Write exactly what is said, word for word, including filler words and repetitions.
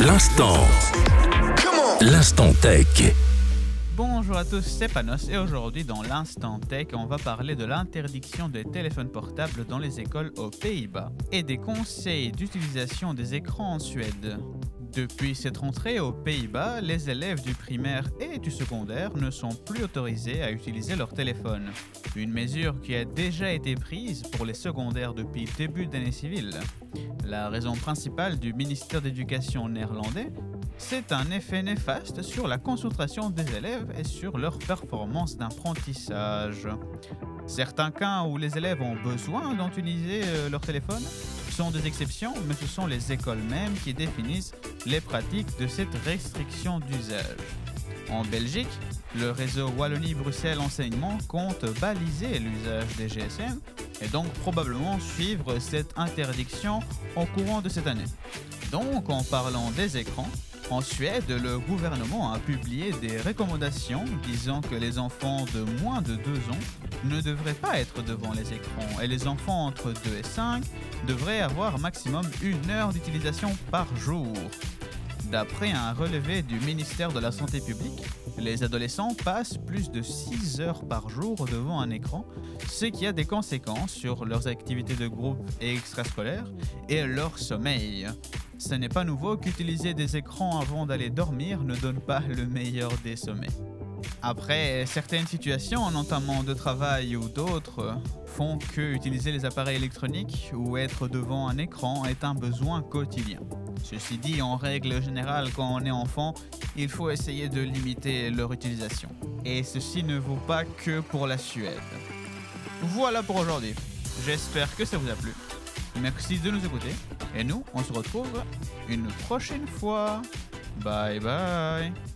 L'instant. L'instant tech. Bonjour à tous, c'est Panos et aujourd'hui dans l'Instant Tech, on va parler de l'interdiction des téléphones portables dans les écoles aux Pays-Bas et des conseils d'utilisation des écrans en Suède. Depuis cette rentrée aux Pays-Bas, les élèves du primaire et du secondaire ne sont plus autorisés à utiliser leur téléphone. Une mesure qui a déjà été prise pour les secondaires depuis le début d'année civile. La raison principale du ministère d'éducation néerlandais, c'est un effet néfaste sur la concentration des élèves et sur leur performance d'apprentissage. Certains cas où les élèves ont besoin d'utiliser euh, leur téléphone sont des exceptions, mais ce sont les écoles mêmes qui définissent les pratiques de cette restriction d'usage. En Belgique, le réseau Wallonie-Bruxelles Enseignement compte baliser l'usage des G S M et donc probablement suivre cette interdiction au courant de cette année. Donc, en parlant des écrans, en Suède, le gouvernement a publié des recommandations disant que les enfants de moins de deux ans ne devraient pas être devant les écrans et les enfants entre deux et cinq devraient avoir maximum une heure d'utilisation par jour. D'après un relevé du ministère de la Santé publique, les adolescents passent plus de six heures par jour devant un écran, ce qui a des conséquences sur leurs activités de groupe et extrascolaires et leur sommeil. Ce n'est pas nouveau qu'utiliser des écrans avant d'aller dormir ne donne pas le meilleur des sommeils. Après, certaines situations, notamment de travail ou d'autres, font que utiliser les appareils électroniques ou être devant un écran est un besoin quotidien. Ceci dit, en règle générale, quand on est enfant, il faut essayer de limiter leur utilisation. Et ceci ne vaut pas que pour la Suède. Voilà pour aujourd'hui. J'espère que ça vous a plu. Merci de nous écouter. Et nous, on se retrouve une prochaine fois. Bye bye.